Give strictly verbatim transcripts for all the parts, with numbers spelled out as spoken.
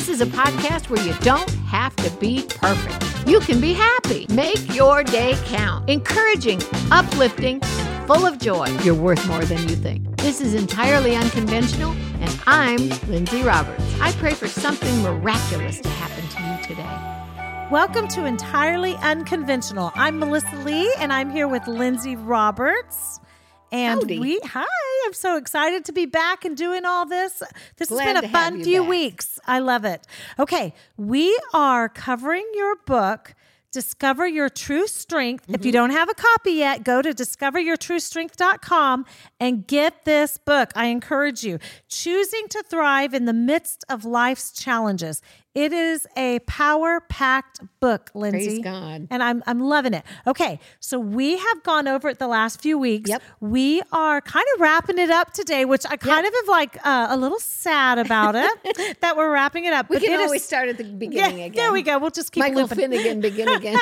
This is a podcast where you don't have to be perfect. You can be happy. Make your day count. Encouraging, uplifting, full of joy. You're worth more than you think. This is Entirely Unconventional, and I'm Lindsay Roberts. I pray for something miraculous to happen to you today. Welcome to Entirely Unconventional. I'm Melissa Lee, and I'm here with Lindsay Roberts. And Howdy. we, hi, I'm so excited to be back and doing all this. This Glad has been to a have fun you few back. weeks. I love it. Okay, we are covering your book, Discover Your True Strength. Mm-hmm. If you don't have a copy yet, go to discover your true strength dot com and get this book. I encourage you. Choosing to Thrive in the Midst of Life's Challenges. It is a power-packed book, Lindsay. Praise God. And I'm I'm loving it. Okay, so we have gone over it the last few weeks. Yep. We are kind of wrapping it up today, which I kind Yep. of am like uh, a little sad about it, that we're wrapping it up. We But can it is- always start at the beginning yeah, again. there we go. We'll just keep Michael looping. Finnegan, begin again.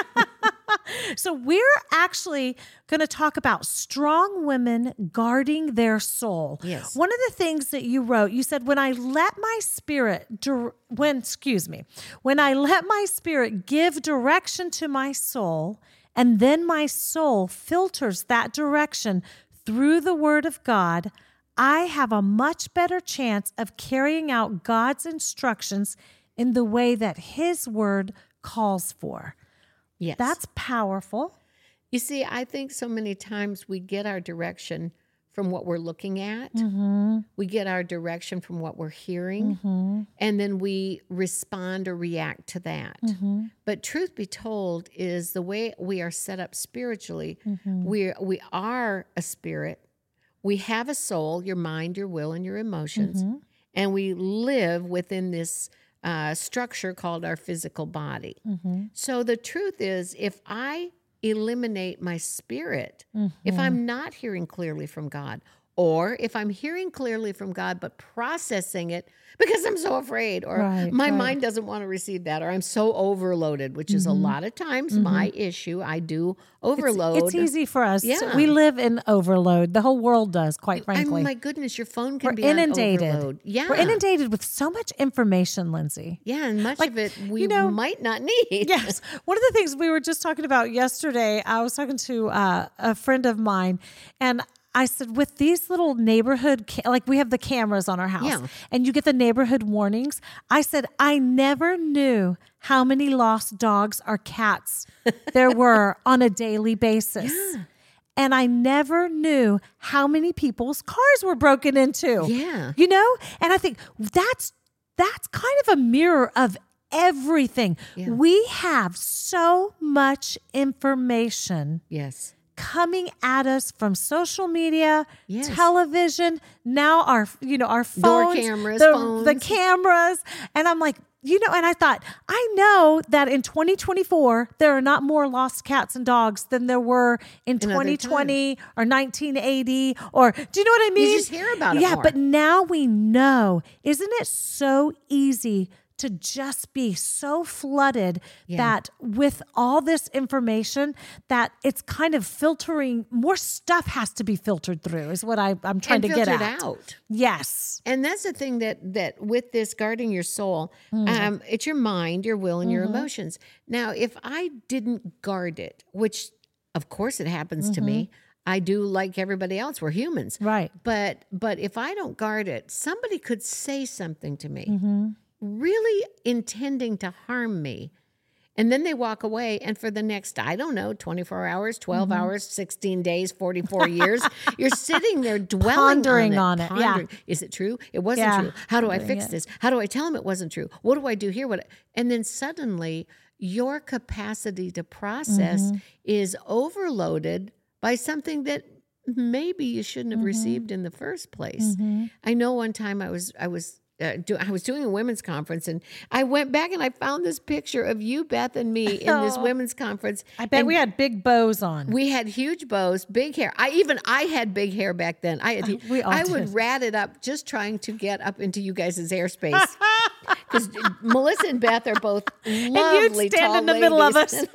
So we're actually going to talk about strong women guarding their soul. Yes. One of the things that you wrote, you said, when I let my spirit, dir- when, excuse me, when I let my spirit give direction to my soul, and then my soul filters that direction through the word of God, I have a much better chance of carrying out God's instructions in the way that his word calls for. Yes. That's powerful. You see, I think so many times we get our direction from what we're looking at. Mm-hmm. We get our direction from what we're hearing. Mm-hmm. And then we respond or react to that. Mm-hmm. But truth be told is the way we are set up spiritually, Mm-hmm. we we are a spirit. We have a soul, your mind, your will, and your emotions. Mm-hmm. And we live within this uh, structure called our physical body. Mm-hmm. So the truth is, if I eliminate my spirit, Mm-hmm. if I'm not hearing clearly from God, or if I'm hearing clearly from God but processing it because I'm so afraid, or Right, my right. mind doesn't want to receive that, or I'm so overloaded, which is a lot of times my issue. I do overload. It's, it's easy for us. Yeah. We live in overload. The whole world does, quite I frankly. mean, my goodness, your phone can We're be on inundated. overload. Yeah. We're inundated with so much information, Lindsay. Yeah, and much Like, of it we you know- might not need. Yes. One of the things we were just talking about yesterday, I was talking to uh, a friend of mine, and I said, with these little neighborhood, ca- like we have the cameras on our house, Yeah. and you get the neighborhood warnings. I said, I never knew how many lost dogs or cats there were on a daily basis. And I never knew how many people's cars were broken into. Yeah. You know? And I think that's that's kind of a mirror of everything. Yeah. We have so much information Yes. coming at us from social media, Yes. television, now our, you know, our Door phones, cameras, the, phones. the cameras. And I'm like, you know, and I thought, I know that in twenty twenty-four, there are not more lost cats and dogs than there were in other twenty twenty or nineteen eighty, or do you know what I mean? just hear about it Yeah, more. but now we know. Isn't it so easy to just be so flooded Yeah. that with all this information that it's kind of filtering, more stuff has to be filtered through is what I, I'm trying And to get filtered at. out. Yes. And that's the thing that that with this guarding your soul, um, it's your mind, your will, and your emotions. Now, if I didn't guard it, which of course it happens to me, I do like everybody else. We're humans, Right. But but if I don't guard it, somebody could say something to me, really intending to harm me. And then they walk away, and for the next, I don't know, twenty-four hours, twelve hours, sixteen days, forty-four years, you're sitting there dwelling Pondering on on it. it, yeah. pondering. Is it true? It wasn't Yeah, true. How do I pondering fix it. this? How do I tell him it wasn't true? What do I do here? What? And then suddenly, your capacity to process Mm-hmm. is overloaded by something that maybe you shouldn't have Mm-hmm. received in the first place. I know one time I was I was uh, do, I was doing a women's conference, and I went back and I found this picture of you, Beth, and me in this Oh. women's conference. I bet And we had big bows on. we had huge bows, big hair. I even I had big hair back then. I had We all I would did. rat it up just trying to get up into you guys' airspace. Because Melissa and Beth are both lovely, stand tall in the middle of ladies, us. and I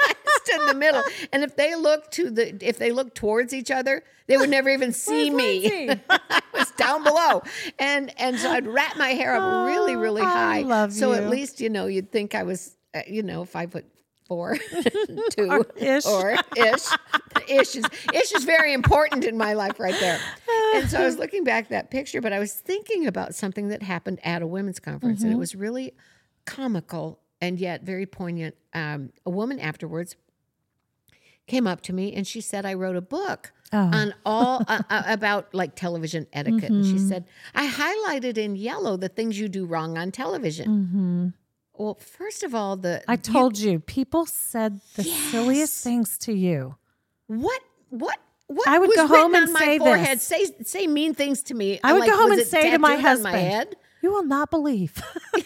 stood in the middle. And if they looked to the, if they looked towards each other, they would never even see me. I was down below. And, and so I'd wrap my hair up oh, really, really high. I love so you. at least, you know, you'd think I was, uh, you know, five foot four, two, or ish. or ish. Ish is, ish is very important in my life right there. And so I was looking back at that picture, but I was thinking about something that happened at a women's conference, mm-hmm. and it was really comical and yet very poignant. Um, a woman afterwards came up to me and she said, I wrote a book oh. on all uh, uh, about like television etiquette. Mm-hmm. And she said, I highlighted in yellow the things you do wrong on television. Mm-hmm. Well, first of all, the I told you, you people said the yes. silliest things to you. What? What? What? I would was go home and on my say forehead? this. Say say mean things to me. I I'm would like, go home was and it say to my tattooed husband, on my head? "You will not believe."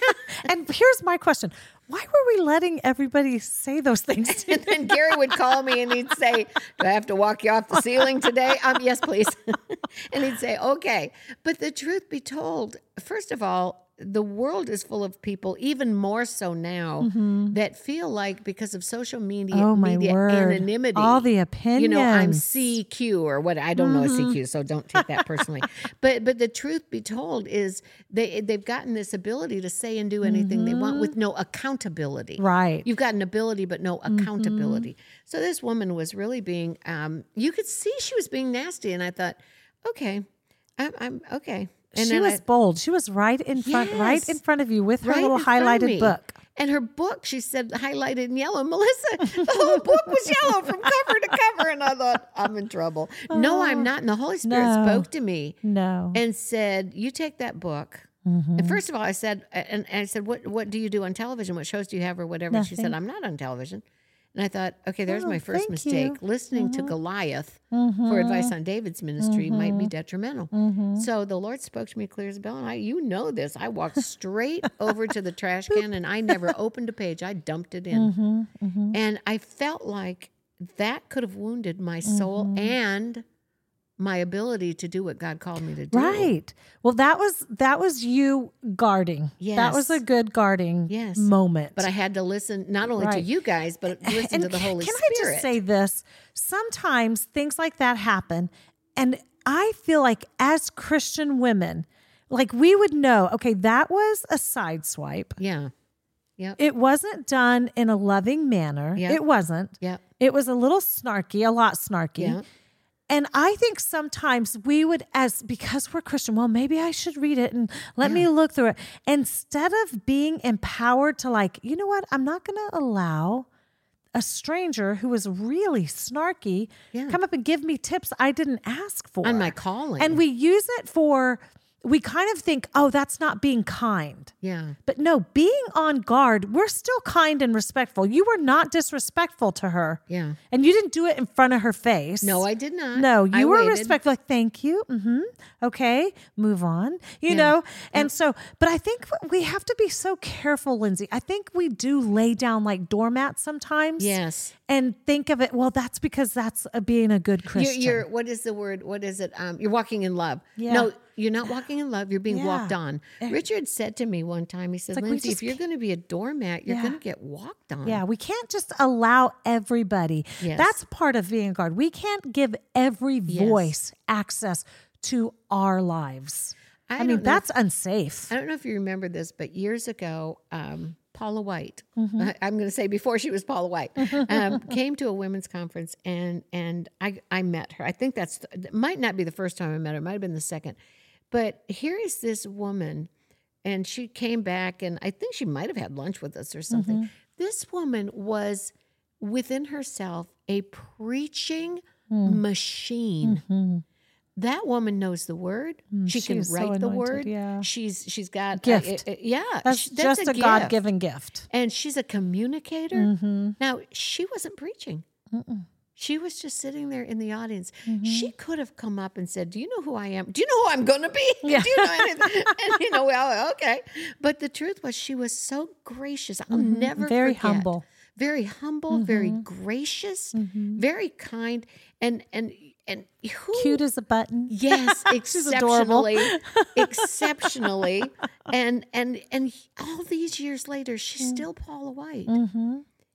And here's my question: why were we letting everybody say those things to And then Gary would call me and he'd say, do I have to walk you off the ceiling today? Um, yes, please. And he'd say, okay. But the truth be told, first of all, the world is full of people, even more so now, mm-hmm. that feel like because of social media, oh, my media word. anonymity, all the opinions. You know, I'm C Q or what, I don't mm-hmm. know a C Q, so don't take that personally. but but the truth be told is they, they've gotten this ability to say and do anything mm-hmm. they want with no accountability. Right. You've got an ability, but no accountability. Mm-hmm. So this woman was really being, um, you could see she was being nasty. And I thought, okay, I'm, I'm okay. And she was I, bold. She was right in front, yes, right in front of you with her right little highlighted book. And her book, she said, highlighted in yellow. Melissa, the whole book was yellow from cover to cover. And I thought, I'm in trouble. Oh, no, I'm not. And the Holy Spirit no, spoke to me no. and said, you take that book. Mm-hmm. And first of all, I said, and, and I said, what, what do you do on television? What shows do you have or whatever? Nothing. And she said, I'm not on television. And I thought, okay, there's oh, my first mistake. You. Listening mm-hmm. to Goliath mm-hmm. for advice on David's ministry mm-hmm. might be detrimental. Mm-hmm. So the Lord spoke to me clear as a bell, and I, you know this. I walked straight over to the trash can, and I never opened a page. I dumped it in. Mm-hmm. Mm-hmm. And I felt like that could have wounded my soul mm-hmm. and my ability to do what God called me to do. Right. Well, that was that was you guarding. Yes. That was a good guarding yes. moment. But I had to listen not only right. to you guys, but listen and to the Holy can Spirit. Can I just say this? Sometimes things like that happen, and I feel like as Christian women, like we would know, okay, that was a side swipe. Yeah. Yep. It wasn't done in a loving manner. Yep. It wasn't. Yeah. It was a little snarky, a lot snarky. Yeah. And I think sometimes we would, as because we're Christian, well, maybe I should read it and let yeah. me look through it. Instead of being empowered to like, you know what, I'm not going to allow a stranger who is really snarky yeah. come up and give me tips I didn't ask for. On my calling. And we use it for, we kind of think, oh, that's not being kind. Yeah. But no, being on guard, we're still kind and respectful. You were not disrespectful to her. Yeah. And you didn't do it in front of her face. No, I did not. No, you I were waited. respectful. Like, thank you. Mm-hmm. Okay, move on. You yeah. know? And yeah. so, but I think we have to be so careful, Lindsay. I think we do lay down like doormats sometimes. Yes. And think of it, well, that's because that's a, being a good Christian. You're, you're, what is the word? What is it? Um, you're walking in love. Yeah. No, you're not walking in love. You're being Yeah. walked on. Richard said to me one time, he said, like we Lindsay, just if you're going to be a doormat, you're Yeah. going to get walked on. Yeah, we can't just allow everybody. Yes. That's part of being a guard. We can't give every Yes. voice access to our lives. I I, don't mean, know that's if- unsafe. I don't know if you remember this, but years ago, um, Paula White, Mm-hmm. I, I'm going to say before she was Paula White, um, came to a women's conference, and and I I met her. I think that's the, it might not be the first time I met her. It might have been the second. But here is this woman, and she came back, and I think she might have had lunch with us or something. Mm-hmm. This woman was within herself a preaching Mm. machine. Mm-hmm. That woman knows the word. Mm, she she can is so write the anointed, word. yeah. She's she's got Gift. uh, uh, yeah, That's, sh- just a, gift. God-given gift. And she's a communicator. Mm-hmm. Now she wasn't preaching. Mm-mm. She was just sitting there in the audience. Mm-hmm. She could have come up and said, "Do you know who I am? Do you know who I'm going to be? Yeah. Do you know anything?" And you know, well, okay. But the truth was, she was so gracious. I'll Mhm. never Very forget. humble. Very humble, Mm-hmm. very gracious, Mhm. very kind, and and and who Cute as a button. Yes, She's adorable. exceptionally, exceptionally, and and and all these years later, she's still Paula White. Mm-hmm.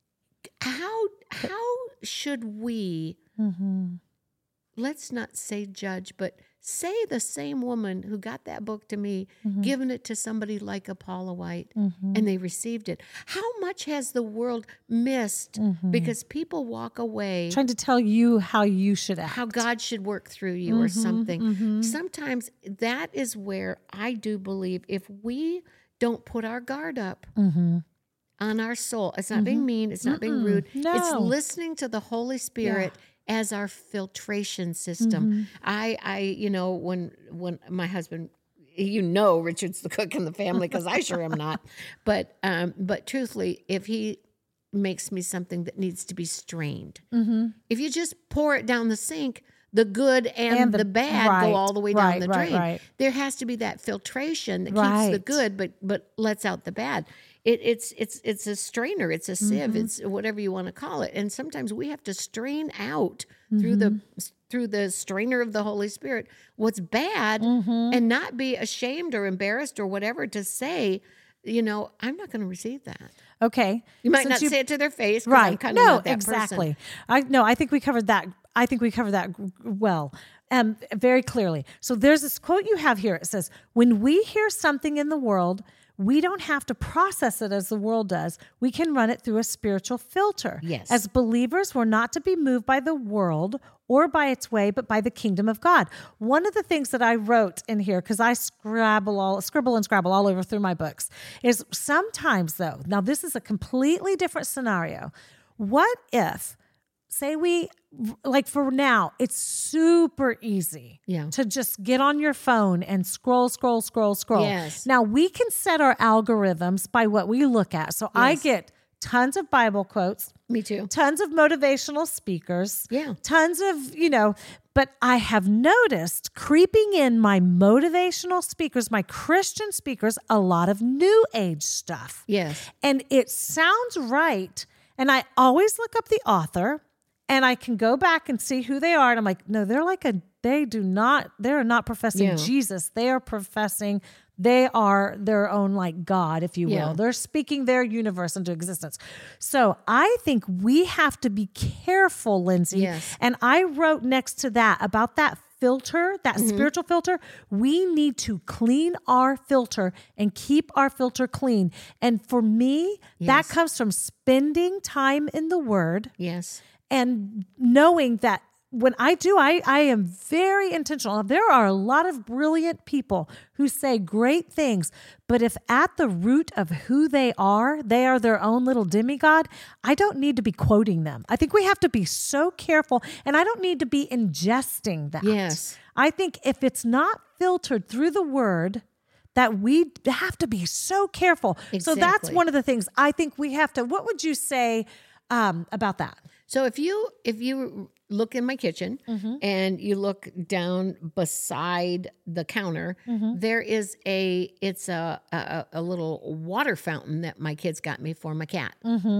how how should we, Mm-hmm. let's not say judge, but say the same woman who got that book to me, Mm-hmm. given it to somebody like a Paula White, Mm-hmm. and they received it. How much has the world missed Mm-hmm. because people walk away Trying to tell you how you should act. how God should work through you or Mhm, something. mhm. Sometimes that is where I do believe if we don't put our guard up Mm-hmm. on our soul, it's not being mean, it's not being Mm-mm. rude, it's No. listening to the Holy Spirit as our filtration system. Mm-hmm. I, I, you know, when when my husband, you know, Richard's the cook in the family because I sure am not. But um, but truthfully, if he makes me something that needs to be strained, Mm-hmm. if you just pour it down the sink, the good and, And the, the- bad right, go all the way down right, the right, drain. right. There has to be that filtration that keeps the Right. good, but but lets out the bad. It, it's it's it's a strainer, it's a sieve, Mm-hmm. it's whatever you want to call it. And sometimes we have to strain out through the Mm-hmm. through the strainer of the Holy Spirit what's bad, Mm-hmm. and not be ashamed or embarrassed or whatever to say, you know, I'm not going to receive that. Okay. You might Since not say it to their face, 'cause I'm Right. kind of No, not that exactly. person. I no, I think we covered that. I think we covered that g- well, um, very clearly. So there's this quote you have here. It says, "When we hear something in the world, we don't have to process it as the world does. We can run it through a spiritual filter. Yes. As believers, we're not to be moved by the world or by its way, but by the kingdom of God." One of the things that I wrote in here, because I scrabble all, scribble and scrabble all over through my books, is sometimes though, now this is a completely different scenario. What if, say we, like for now, it's super easy Yeah. to just get on your phone and scroll, scroll, scroll, scroll. Yes. Now we can set our algorithms by what we look at. So I Yes. get tons of Bible quotes, Me too. tons of motivational speakers, Yeah. tons of, you know, but I have noticed creeping in my motivational speakers, my Christian speakers, a lot of new age stuff. Yes. And it sounds right. And I always look up the author and I can go back and see who they are. And I'm like, no, they're like a, they do not, they're not professing Yeah. Jesus. They are professing, they are their own like God, if you will. Yeah. They're speaking their universe into existence. So I think we have to be careful, Lindsay. Yes. And I wrote next to that about that filter, that Mm-hmm. spiritual filter. We need to clean our filter and keep our filter clean. And for me, that Yes. comes from spending time in the Word Yes. and knowing that when I do, I, I am very intentional. There are a lot of brilliant people who say great things, but if at the root of who they are, they are their own little demigod, I don't need to be quoting them. I think we have to be so careful, and I don't need to be ingesting that. Yes. I think if it's not filtered through the Word, that we have to be so careful. So that's Exactly. one of the things I think we have to, what would you say um, about that? So if you if you look in my kitchen Mm-hmm. and you look down beside the counter, Mm-hmm. there is a it's a, a a little water fountain that my kids got me for my cat.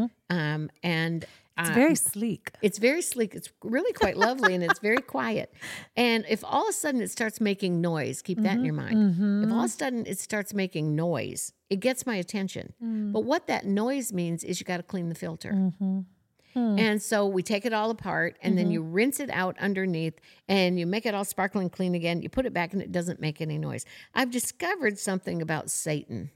Um, and It's uh, very sleek. It's very sleek. It's really quite lovely, and it's very quiet. And if all of a sudden it starts making noise, keep that in your mind. If all of a sudden it starts making noise, it gets my attention. But what that noise means is you got to clean the filter. And so we take it all apart, and then you rinse it out underneath, and you make it all sparkling clean again. You put it back, and it doesn't make any noise. I've discovered something about Satan.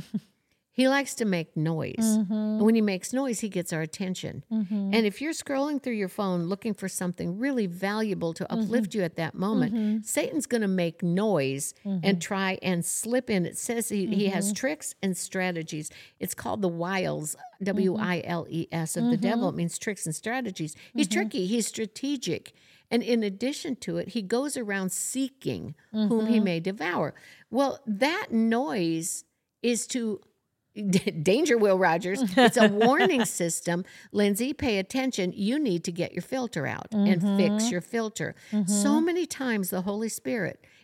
He likes to make noise. And when he makes noise, he gets our attention. And if you're scrolling through your phone looking for something really valuable to uplift you at that moment, Satan's going to make noise and try and slip in. It says he, he has tricks and strategies. It's called the wiles, W I L E S, of the devil. It means tricks and strategies. He's tricky. He's strategic. And in addition to it, he goes around seeking whom he may devour. Well, that noise is to danger, Will Rogers. It's a warning system. Lindsay, pay attention. You need to get your filter out and fix your filter. So many times the Holy Spirit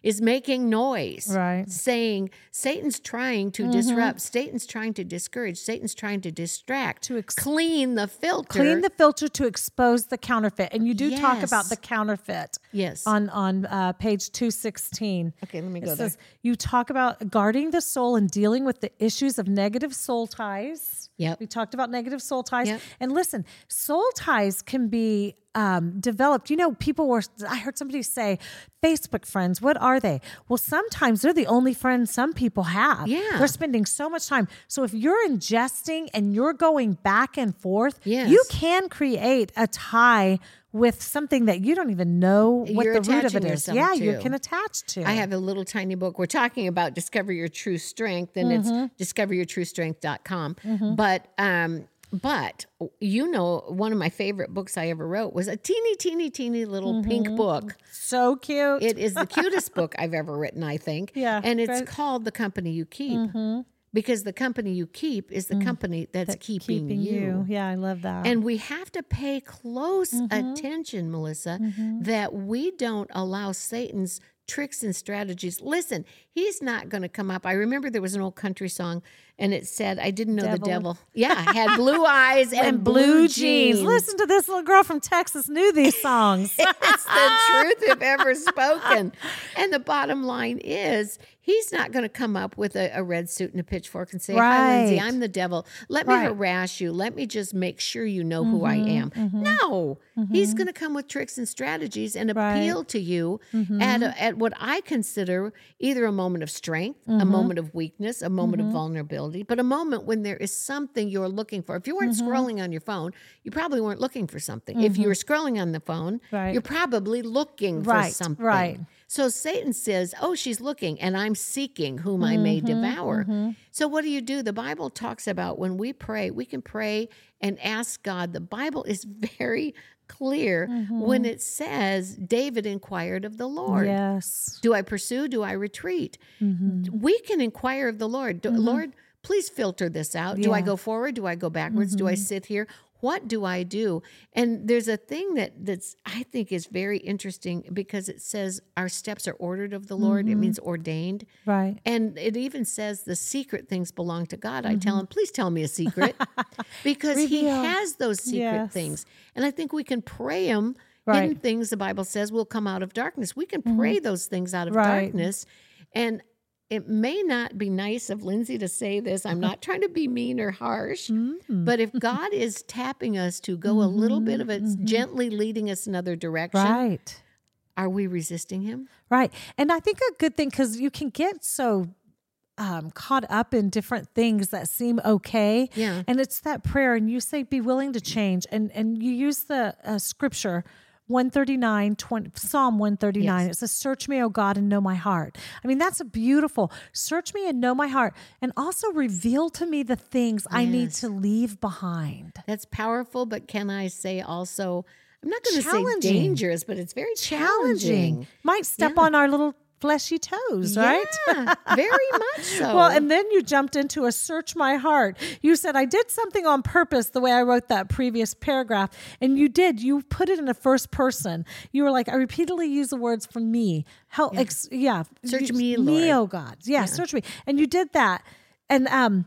is making noise, Right. saying Satan's trying to mm-hmm. disrupt, Satan's trying to discourage, Satan's trying to distract, to ex- clean the filter. Clean the filter to expose the counterfeit. And you do yes. talk about the counterfeit. Yes. On on uh, page two sixteen. Okay, let me it go says, there. You talk about guarding the soul and dealing with the issues of negative soul ties. Yep. We talked about negative soul ties. Yep. And listen, soul ties can be um, developed. You know, people were, I heard somebody say, Facebook friends, what are they? Well, sometimes they're the only friends some people have. Yeah. They're spending so much time. So if you're ingesting and you're going back and forth, yes. you can create a tie with something that you don't even know what You're the root of it is. Yeah, to. you can attach to. I have a little tiny book. We're talking about Discover Your True Strength, and mm-hmm. it's discover your true strength dot com. Mm-hmm. But um, but you know, one of my favorite books I ever wrote was a teeny, teeny, teeny little mm-hmm. pink book. So cute. It is the cutest book I've ever written, I think. Yeah. And it's right. called The Company You Keep. Mm-hmm. Because the company you keep is the mm. company that's that keeping, keeping you. you. Yeah, I love that. And we have to pay close mm-hmm. attention, Melissa, mm-hmm. that we don't allow Satan's tricks and strategies. Listen, he's not going to come up. I remember there was an old country song, and it said, I didn't know devil. the devil. Yeah, had blue eyes and, and blue, blue jeans. jeans. Listen to this little girl from Texas knew these songs. It's the truth if ever spoken. And the bottom line is, he's not going to come up with a, a red suit and a pitchfork and say, right. hi, Lindsay, I'm the devil. Let me right. harass you. Let me just make sure you know mm-hmm, who I am. Mm-hmm. No, mm-hmm. he's going to come with tricks and strategies and right. appeal to you mm-hmm. at, a, at what I consider either a moment of strength, mm-hmm. a moment of weakness, a moment mm-hmm. of vulnerability, but a moment when there is something you're looking for. If you weren't mm-hmm. scrolling on your phone, you probably weren't looking for something. Mm-hmm. If you were scrolling on the phone, right. you're probably looking right. for something. Right. So Satan says, oh, she's looking, and I'm seeking whom I may mm-hmm, devour. mm-hmm. So what do you do? The Bible talks about when we pray, we can pray and ask God. The Bible is very clear mm-hmm. when it says David inquired of the Lord. Yes. Do I pursue? Do I retreat? Mm-hmm. We can inquire of the Lord. Do, mm-hmm. Lord, please filter this out. Yeah. Do I go forward? Do I go backwards? Mm-hmm. Do I sit here? What do I do? And there's a thing that that's I think is very interesting because it says our steps are ordered of the Lord. Mm-hmm. It means ordained. Right. And it even says the secret things belong to God. Mm-hmm. I tell him, please tell me a secret because he has those secret yes. things. And I think we can pray them. Right. Hidden things, the Bible says, will come out of darkness. We can pray mm-hmm. those things out of right. darkness. And it may not be nice of Lindsay to say this. I'm not trying to be mean or harsh, mm-hmm. but if God is tapping us to go mm-hmm. a little bit of it, mm-hmm. gently leading us another direction, right. are we resisting him? Right. And I think a good thing, because you can get so um, caught up in different things that seem okay. Yeah. And it's that prayer, and you say, be willing to change. And, and you use the uh, scripture, one thirty-nine, twenty, Psalm one thirty-nine. Yes. It says, search me, O God, and know my heart. I mean, that's a beautiful, search me and know my heart. And also reveal to me the things yes. I need to leave behind. That's powerful. But can I say also, I'm not going to say dangerous, but it's very challenging. challenging. Might step yeah. on our little fleshy toes, right? Yeah, very much so. Well, and then you jumped into a search my heart. You said, I did something on purpose the way I wrote that previous paragraph. And you did. You put it in a first person. You were like, I repeatedly use the words for me. Help, yeah. Ex- yeah. Search you, me, me, Lord. oh God. Yeah, yeah, search me. And you did that. And um,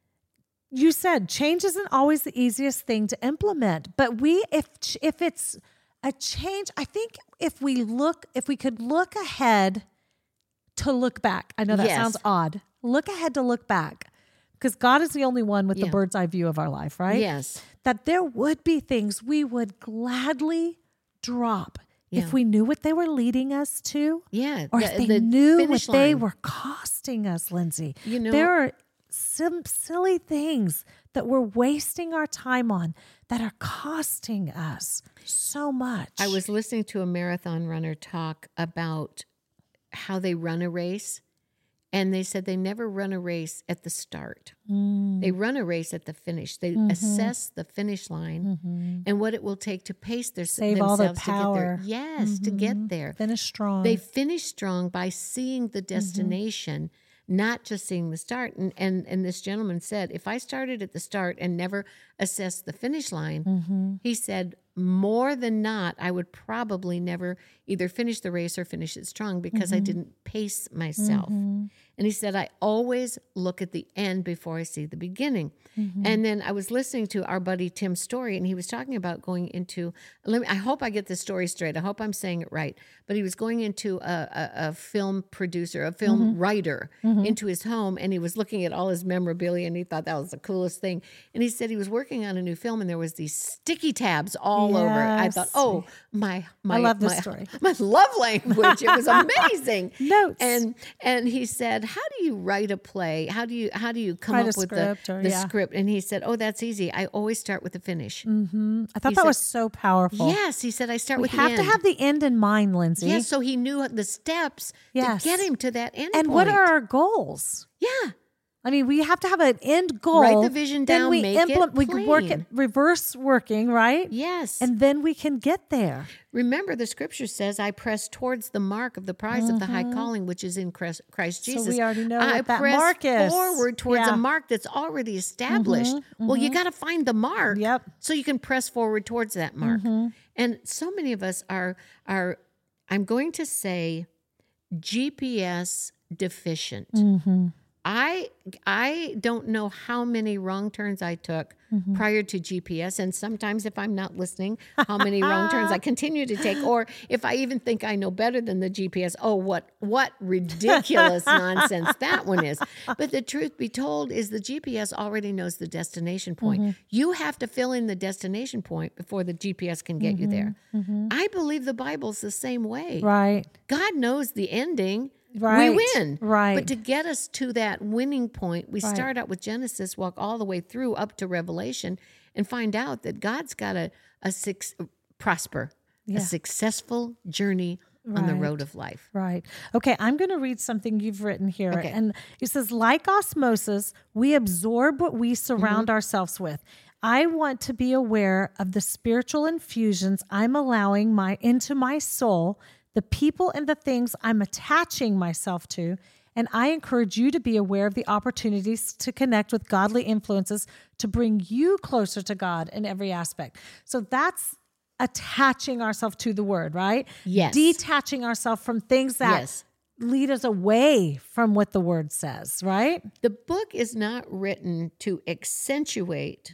you said change isn't always the easiest thing to implement. But we, if if it's a change, I think if we look, if we could look ahead to look back. I know that yes. sounds odd. Look ahead to look back, because God is the only one with yeah. the bird's eye view of our life, right? Yes. That there would be things we would gladly drop yeah. if we knew what they were leading us to. Yeah. Or the, if they the knew what line. they were costing us, Lindsay. You know, there are some silly things that we're wasting our time on that are costing us so much. I was listening to a marathon runner talk about how they run a race, and they said they never run a race at the start. Mm. They run a race at the finish. They mm-hmm. assess the finish line mm-hmm. and what it will take to pace their, Save themselves all the power. to get there. Yes, mm-hmm. to get there. Finish strong. They finish strong by seeing the destination, mm-hmm. not just seeing the start. And, and and this gentleman said, if I started at the start and never assessed the finish line, mm-hmm. he said, more than not, I would probably never either finish the race or finish it strong because mm-hmm. I didn't pace myself. Mm-hmm. And he said, I always look at the end before I see the beginning. Mm-hmm. And then I was listening to our buddy Tim's story, and he was talking about going into, let me, I hope I get the story straight. I hope I'm saying it right. But he was going into a, a, a film producer, a film mm-hmm. writer mm-hmm. into his home, and he was looking at all his memorabilia, and he thought that was the coolest thing. And he said he was working on a new film, and there was these sticky tabs all yes. over. I thought, oh, my, my, I love this my, story. my love language. It was amazing. Notes. And and he said, how do you write a play? How do you how do you come Write up a with the, or, the yeah. script? And he said, oh, that's easy. I always start with the finish. Mm-hmm. I thought He that said- was so powerful. Yes, he said, I start We with have the to end. have the end in mind, Lindsay. Yes, so he knew the steps Yes. to get him to that end and point. what are our goals? Yeah. I mean, we have to have an end goal. Write the vision then down, we make it implement, we can work it plain. reverse working, right? Yes. And then we can get there. Remember, the scripture says, I press towards the mark of the prize mm-hmm. of the high calling, which is in Christ, Christ Jesus. So we already know I what that press mark is. forward towards Yeah. a mark that's already established. Mm-hmm. Well, you got to find the mark Yep. so you can press forward towards that mark. Mm-hmm. And so many of us are, are, I'm going to say, G P S deficient. Mm-hmm. I I don't know how many wrong turns I took mm-hmm. prior to G P S. And sometimes if I'm not listening, how many wrong turns I continue to take. Or if I even think I know better than the G P S, oh, what what ridiculous nonsense that one is. But the truth be told is the G P S already knows the destination point. Mm-hmm. You have to fill in the destination point before the G P S can get mm-hmm. you there. Mm-hmm. I believe the Bible's the same way. Right. God knows the ending. Right. We win. Right. But to get us to that winning point, we Right. start out with Genesis, walk all the way through up to Revelation, and find out that God's got a, a six, prosper, Yeah. a successful journey on the Right. road of life. Right. Okay, I'm going to read something you've written here. Okay. And it says, like osmosis, we absorb what we surround Mm-hmm. ourselves with. I want to be aware of the spiritual infusions I'm allowing my into my soul, the people and the things I'm attaching myself to, and I encourage you to be aware of the opportunities to connect with godly influences to bring you closer to God in every aspect. So that's attaching ourselves to the word, right? Yes. Detaching ourselves from things that Yes. lead us away from what the word says, right? The book is not written to accentuate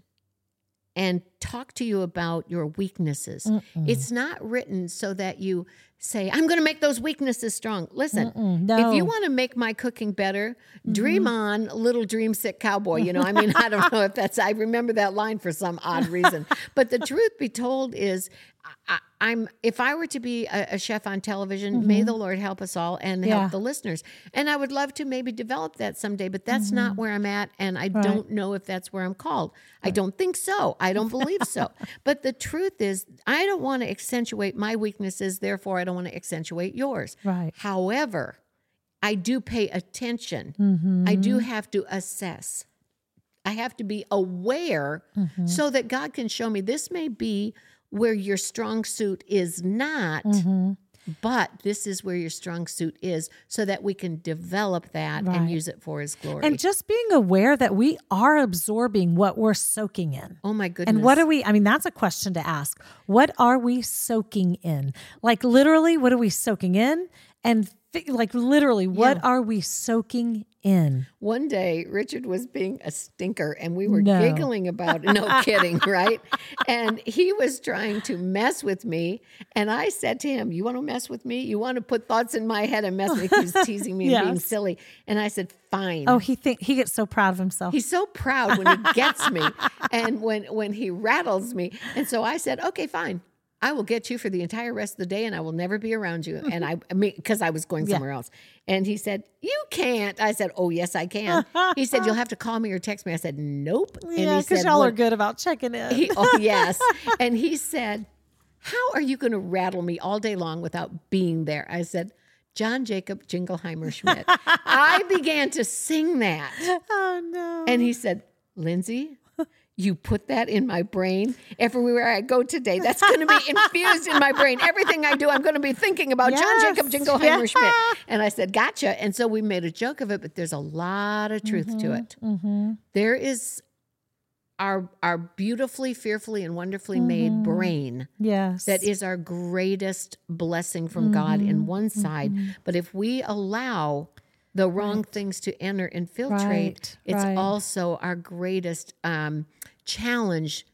and talk to you about your weaknesses. Mm-mm. It's not written so that you say, I'm going to make those weaknesses strong. Listen, Mm-mm, no. if you want to make my cooking better, dream on, little dream sick cowboy. You know, I mean, I don't know if that's, I remember that line for some odd reason. But the truth be told is, I, I'm, if I were to be a, a chef on television, mm-hmm. may the Lord help us all and Yeah. help the listeners. And I would love to maybe develop that someday, but that's Mm-hmm. not where I'm at. And I Right. don't know if that's where I'm called. I don't think so. I don't believe so. But the truth is, I don't want to accentuate my weaknesses. Therefore, I don't want to accentuate yours. Right. However, I do pay attention. Mm-hmm. I do have to assess. I have to be aware Mm-hmm. so that God can show me this may be where your strong suit is not, Mm-hmm. but this is where your strong suit is so that we can develop that Right. and use it for his glory. And just being aware that we are absorbing what we're soaking in. oh my goodness. And what are we, I mean, that's a question to ask. What are we soaking in? Like literally, what are we soaking in? And fi- like literally, what Yeah. are we soaking in? One day, Richard was being a stinker, and we were No. giggling about it. No kidding, right? And he was trying to mess with me. And I said to him, you want to mess with me? You want to put thoughts in my head and mess with me? He was teasing me and being Yes. silly. And I said, fine. Oh, he think he gets so proud of himself. He's so proud when he gets me and when, when he rattles me. And so I said, okay, fine. I will get you for the entire rest of the day and I will never be around you. And I, I mean, because I was going Yeah. somewhere else. And he said, you can't. I said, oh, yes, I can. He said, you'll have to call me or text me. I said, nope. And yeah, he because said, y'all "Well," are good about checking in. He, oh, yes. And he said, how are you going to rattle me all day long without being there? I said, John Jacob Jingleheimer Schmidt. I began to sing that. Oh, no. And he said, Lindsay, you put that in my brain everywhere I go today. That's going to be infused in my brain. Everything I do, I'm going to be thinking about John Yes. Jacob Jingleheimer Yeah. Schmidt. And I said, gotcha. And so we made a joke of it, but there's a lot of truth Mm-hmm. to it. There is, our our beautifully, fearfully, and wonderfully made brain. Yes. That is our greatest blessing from God in one side. But if we allow the wrong Right. things to enter and filtrate, Right, it's right. also our greatest um, challenge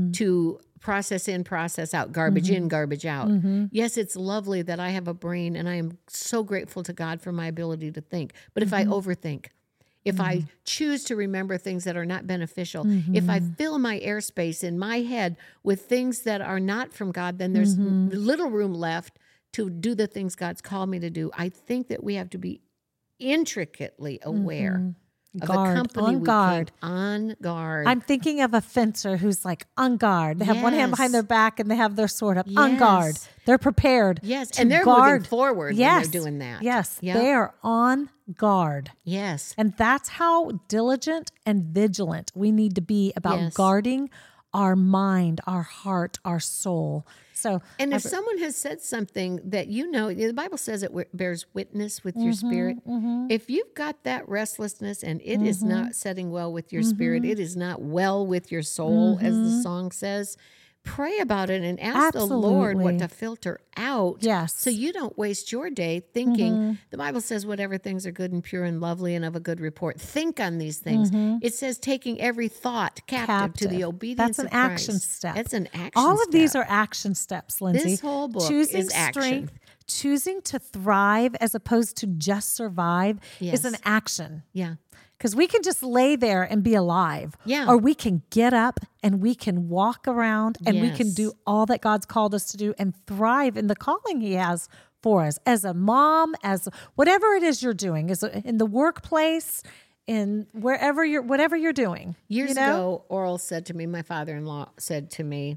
to process in, process out, garbage in, garbage out. Yes, it's lovely that I have a brain, and I am so grateful to God for my ability to think. But if I overthink, if I choose to remember things that are not beneficial, if I fill my airspace in my head with things that are not from God, then there's little room left to do the things God's called me to do. I think that we have to be intricately aware of Guard, the company on we guard. keep, on guard. I'm thinking of a fencer who's like on guard. They have one hand behind Yes. their back and they have their sword up. On guard. Yes. They're prepared. Yes, to and they're guard. moving forward yes. when they're doing that. Yes, Yep. they are on guard. Yes. And that's how diligent and vigilant we need to be about Yes. guarding our mind, our heart, our soul. So, And if I've- someone has said something that you know, the Bible says it bears witness with your Mm-hmm, spirit. If you've got that restlessness and it is Mm-hmm. not setting well with your spirit, it is not well with your soul, as Mm-hmm. the song says, pray about it and ask the Lord what Absolutely. to filter out. Yes. So you don't waste your day thinking. Mm-hmm. The Bible says, whatever things are good and pure and lovely and of a good report, think on these things. It says, taking every thought captive, to Mm-hmm. Captive. the obedience That's an of Christ. action step. That's an action all of step. these are action steps, Lindsay. This whole book choosing is action. strength, choosing to thrive as opposed to just survive Yes. is an action. Yeah. Because we can just lay there and be alive. Yeah. Or we can get up and we can walk around and we can Yes. do all that God's called us to do and thrive in the calling He has for us as a mom, as whatever it is you're doing, as a, in the workplace, in wherever you're, whatever you're doing. Years you know? ago, Oral said to me, my father-in-law said to me,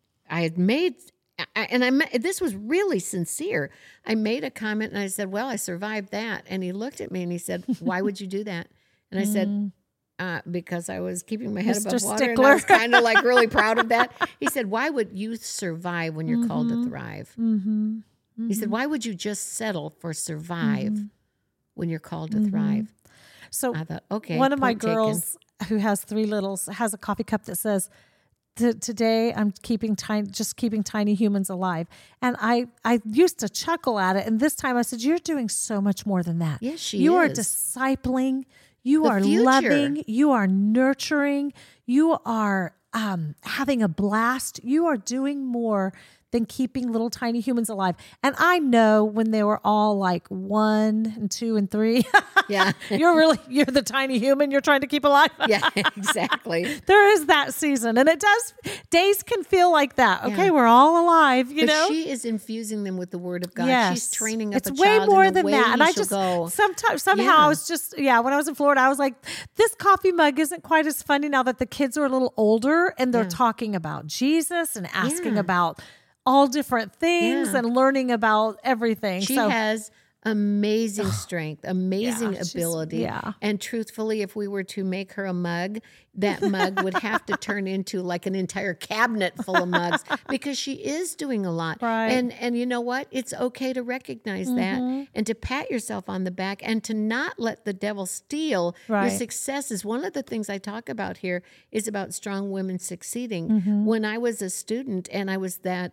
I had made, I- and I me- this was really sincere. I made a comment and I said, well, I survived that. And he looked at me and he said, why would you do that? And I said, uh, because I was keeping my head Mister above water. And Stickler. I was kind of like really proud of that. He said, why would you survive when you're called to thrive? Mm-hmm. He said, why would you just settle for survive when you're called to thrive? So I thought, okay. one of my point taken. girls who has three littles has a coffee cup that says, "T- today I'm keeping tiny, just keeping tiny humans alive." And I, I used to chuckle at it. And this time I said, you're doing so much more than that. Yes, she You are is. discipling. You The are future. loving. You are nurturing. You are um, having a blast. You are doing more than keeping little tiny humans alive. And I know when they were all like one and two and three, Yeah. you're really, you're the tiny human you're trying to keep alive. Yeah, exactly. There is that season. And it does, days can feel like that. Okay, Yeah. we're all alive, you But know? she is infusing them with the word of God. Yes. She's training up it's a way child more in the than way that. And he I shall just go. sometimes somehow Yeah. I was just yeah, when I was in Florida, I was like, this coffee mug isn't quite as funny now that the kids are a little older and they're Yeah. talking about Jesus and asking Yeah. about all different things Yeah. and learning about everything. She so has amazing strength, amazing Yeah, she's- ability. yeah. And truthfully, if we were to make her a mug, that mug would have to turn into like an entire cabinet full of mugs because she is doing a lot. Right. And and you know what? It's okay to recognize that and to pat yourself on the back and to not let the devil steal your Right. successes. One of the things I talk about here is about strong women succeeding. When I was a student and I was that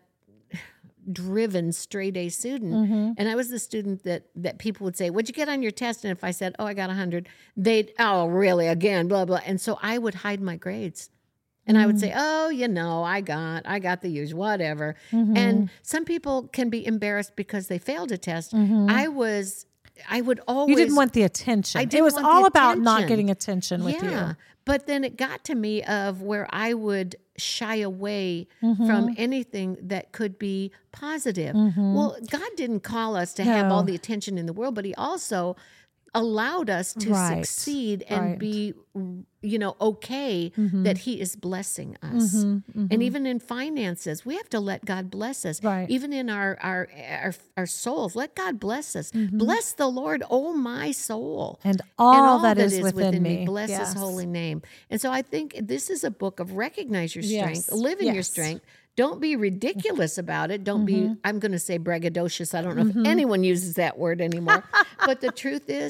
driven straight A student. Mm-hmm. And I was the student that that people would say, what'd you get on your test? And if I said, oh, I got a hundred, they'd, oh, really, again, blah, blah. And so I would hide my grades. And I would say, oh, you know, I got, I got the usual, whatever. Mm-hmm. And some people can be embarrassed because they failed a test. I was, I would always. you didn't want the attention. I It didn't was want the all about not attention. getting attention with yeah. you. But then it got to me of where I would shy away Mm-hmm. from anything that could be positive. Well, God didn't call us to have No. all the attention in the world, but He also allowed us to Right. succeed and Right. be, you know, okay Mm-hmm. that He is blessing us. And even in finances, we have to let God bless us. Right. Even in our our our, our souls, let God bless us. Mm-hmm. Bless the Lord, oh my soul. And all that is within me. Bless Yes. His holy name. And so I think this is a book of recognize your strength, Yes. live in your Yes. strength. Don't be ridiculous about it. Don't Mm-hmm. be, I'm going to say braggadocious. I don't know if anyone uses that word anymore. But the truth is,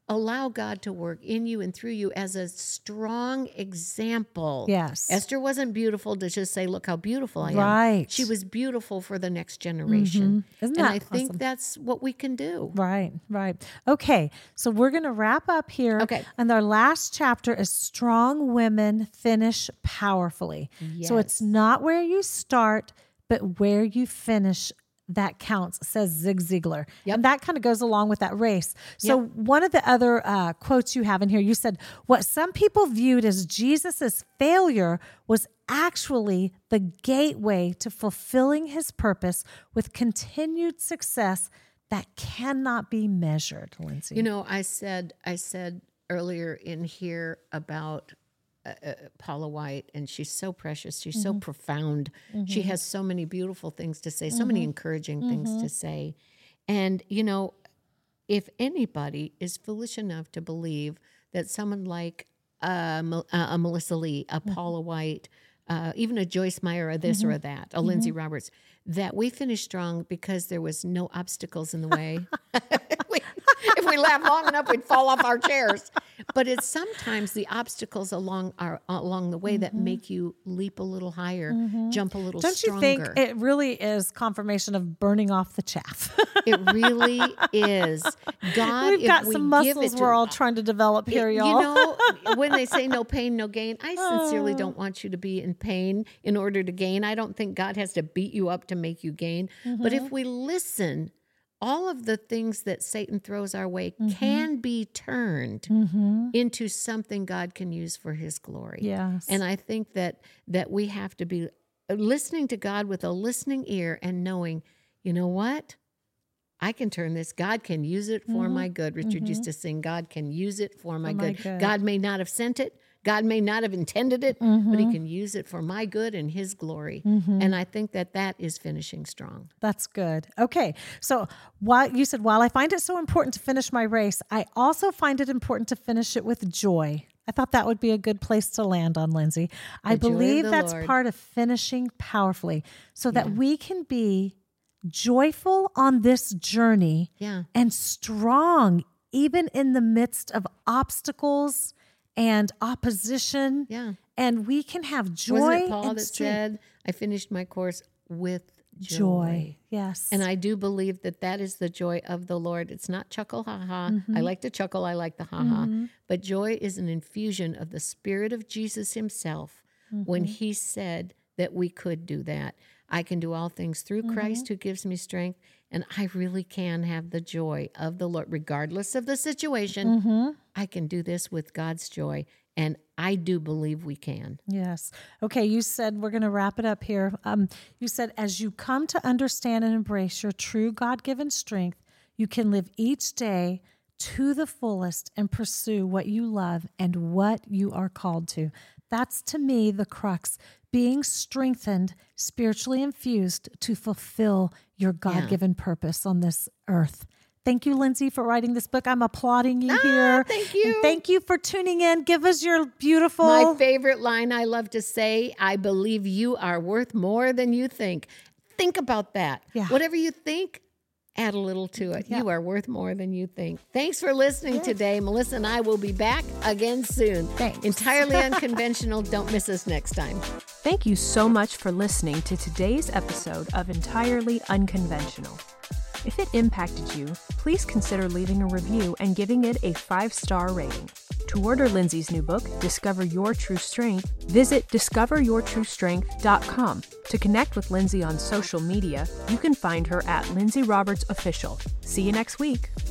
allow God to work in you and through you as a strong example. Yes. Esther wasn't beautiful to just say, look how beautiful I am. Right. She was beautiful for the next generation. Mm-hmm. Isn't and that I think awesome? that's what we can do. Right, right. Okay, so we're going to wrap up here. Okay. And our last chapter is Strong Women Finish Powerfully. So it's Yes. not where you start, but where you finish that counts, says Zig Ziglar. Yep. And that kind of goes along with that race. So Yep. one of the other uh, quotes you have in here, you said, what some people viewed as Jesus's failure was actually the gateway to fulfilling his purpose with continued success that cannot be measured, Lindsay. You know, I said I said earlier in here about uh, uh, Paula White, and she's so precious. She's Mm-hmm. so profound. She has so many beautiful things to say, so many encouraging things Mm-hmm. to say. And, you know, if anybody is foolish enough to believe that someone like uh, Mel- uh, a Melissa Lee, a Mm-hmm. Paula White, uh, even a Joyce Meyer, or this or a that, a Lindsay Roberts, that we finished strong because there was no obstacles in the way. we, if we laugh long enough, we'd fall off our chairs. But it's sometimes the obstacles along our along the way that make you leap a little higher, jump a little Don't stronger. you think it really is confirmation of burning off the chaff? It really is. God, We've if got we some give muscles it to, we're all trying to develop here, It- y'all. You know, when they say no pain, no gain, I sincerely don't want you to be in pain in order to gain. I don't think God has to beat you up to make you gain. But if we listen, all of the things that Satan throws our way can be turned into something God can use for his glory. Yes. And I think that that we have to be listening to God with a listening ear and knowing, you know what? I can turn this. God can use it for my good. Richard used to sing, God can use it for my, For my good. good. God may not have sent it. God may not have intended it, but he can use it for my good and his glory. And I think that that is finishing strong. That's good. Okay. So while you said, while I find it so important to finish my race, I also find it important to finish it with joy. I thought that would be a good place to land on, Lindsay. I The joy of believe the that's Lord. part of finishing powerfully so that we can be joyful on this journey Yeah. and strong even in the midst of obstacles and opposition. Yeah. And we can have joy Wasn't it Paul and that strength. said, I finished my course with joy. Joy. Yes. And I do believe that that is the joy of the Lord. It's not chuckle, ha ha. Mm-hmm. I like to chuckle, I like the ha ha. But joy is an infusion of the Spirit of Jesus himself when Mm-hmm. he said that we could do that. I can do all things through Mm-hmm. Christ who gives me strength. And I really can have the joy of the Lord, regardless of the situation. Mm-hmm. I can do this with God's joy. And I do believe we can. Yes. Okay. You said we're going to wrap it up here. Um, you said as you come to understand and embrace your true God-given strength, you can live each day to the fullest and pursue what you love and what you are called to. That's to me the crux, being strengthened, spiritually infused to fulfill your God-given purpose on this earth. Thank you, Lindsay, for writing this book. I'm applauding you here. thank you. And thank you for tuning in. Give us your beautiful... My favorite line I love to say, I believe you are worth more than you think. Think about that. Yeah. Whatever you think, add a little to it. Yeah. You are worth more than you think. Thanks for listening today. Melissa and I will be back again soon. Thanks. Entirely unconventional. Don't miss us next time. Thank you so much for listening to today's episode of Entirely Unconventional. If it impacted you, please consider leaving a review and giving it a five-star rating. To order Lindsay's new book, Discover Your True Strength, visit discover your true strength dot com. To connect with Lindsay on social media, you can find her at Lindsay Roberts Official. See you next week.